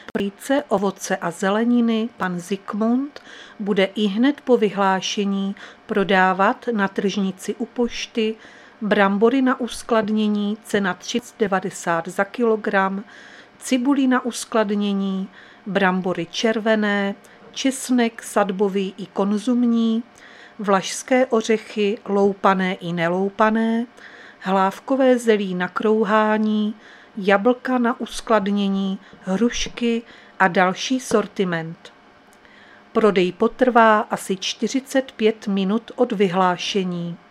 Prodejce ovoce a zeleniny pan Zikmund bude ihned po vyhlášení prodávat na tržnici u pošty brambory na uskladnění, cena 3,90 za kilogram, cibuli na uskladnění, brambory červené, česnek sadbový i konzumní, vlašské ořechy loupané i neloupané, hlávkové zelí na krouhání, jablka na uskladnění, hrušky a další sortiment. Prodej potrvá asi 45 minut od vyhlášení.